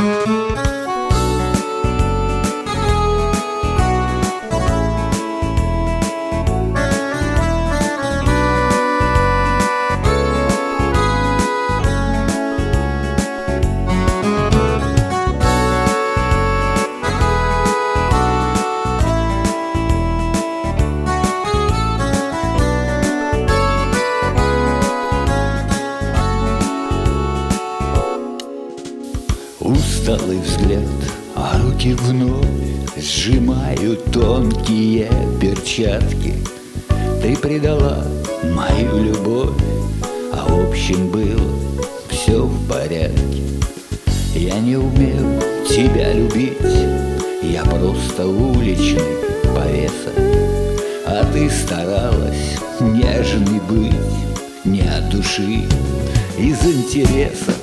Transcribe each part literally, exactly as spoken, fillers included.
Усталый взгляд, а руки вновь сжимают тонкие перчатки. Ты предала мою любовь, а в общем было все в порядке. Я не умел тебя любить, я просто уличный повеса. А ты старалась нежной быть, не от души, из интереса.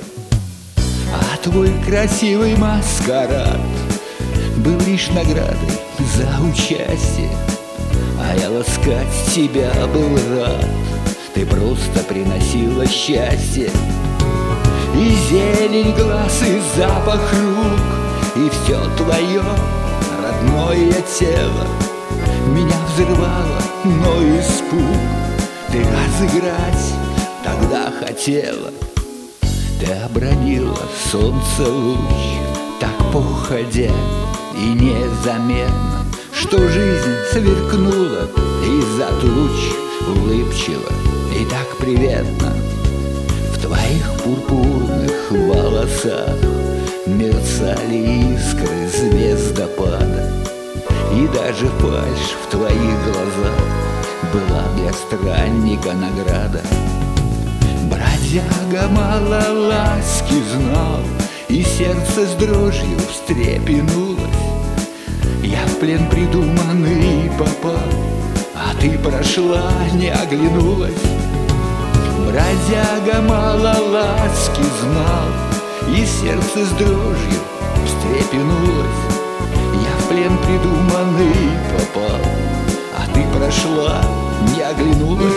А твой красивый маскарад был лишь наградой за участие, а я ласкать тебя был рад. Ты просто приносила счастье. И зелень глаз, и запах рук, и все твое родное тело меня взрывало, но испуг ты разыграть тогда хотела. Ты обронила солнце луч, так походя и незаметно, что жизнь сверкнула из-за туч, улыбчиво и так приветно. В твоих пурпурных волосах мерцали искры звездопада, и даже фальшь в твоих глазах была для странника награда. Бродяга мало ласки знал, и сердце с дрожью встрепенулось. Я в плен придуманный попал, а ты прошла, не оглянулась. Бродяга мало ласки знал, и сердце с дрожью встрепенулось. Я в плен придуманный попал, а ты прошла, не оглянулась.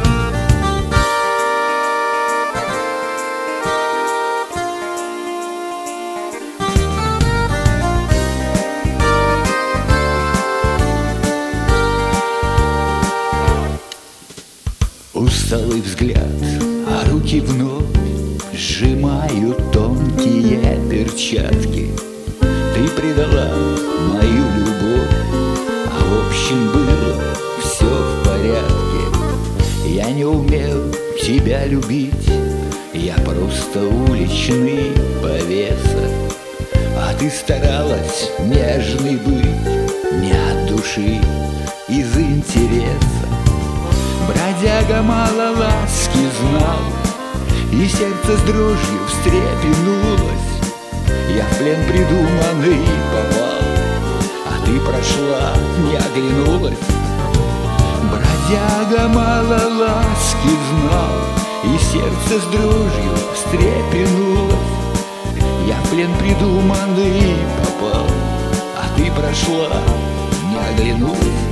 Усталый взгляд, а руки вновь сжимают тонкие перчатки. Ты предала мою любовь, а в общем было все в порядке. Я не умел тебя любить, я просто уличный повеса. А ты старалась нежной быть, не от души, из интереса. Бродяга мало ласки знал, и сердце с дрожью встрепенулось. Я в плен придуманный попал, а ты прошла, не оглянулась. Бродяга мало ласки знал, и сердце с дрожью встрепенулось. Я в плен придуманный попал, а ты прошла, не оглянулась.